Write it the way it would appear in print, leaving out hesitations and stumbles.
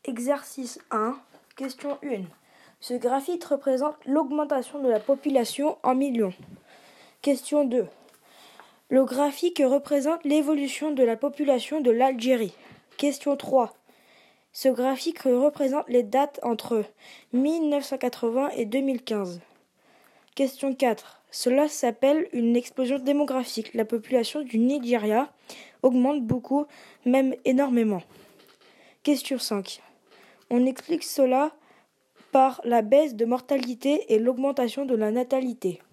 Exercice 1, question 1. Ce graphique représente l'augmentation de la population en millions. Question 2. Le graphique représente l'évolution de la population de l'Algérie. Question 3. Ce graphique représente les dates entre 1980 et 2015. Question 4. Cela s'appelle une explosion démographique. La population du Nigeria augmente beaucoup, même énormément. Question 5. On explique cela par la baisse de mortalité et l'augmentation de la natalité.